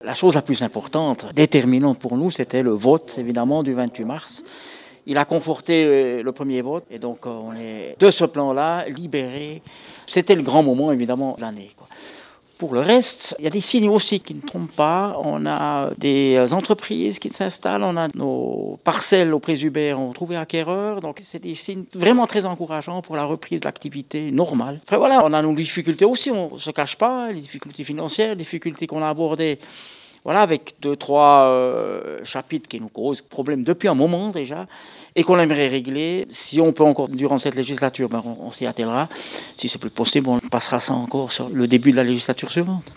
La chose la plus importante, déterminante pour nous, c'était le vote, évidemment, du 28 mars. Il a conforté le premier vote et donc on est de ce plan-là libérés. C'était le grand moment, évidemment, de l'année, quoi. Pour le reste, il y a des signes aussi qui ne trompent pas. On a des entreprises qui s'installent, on a nos parcelles au Présubère, on trouvé acquéreurs. Donc c'est des signes vraiment très encourageants pour la reprise de l'activité normale. Après voilà, on a nos difficultés aussi, on ne se cache pas, les difficultés financières, les difficultés qu'on a abordées. Voilà, avec 2-3 chapitres qui nous causent problème depuis un moment déjà et qu'on aimerait régler. Si on peut encore, durant cette législature, on s'y attellera. Si c'est plus possible, on passera ça encore sur le début de la législature suivante.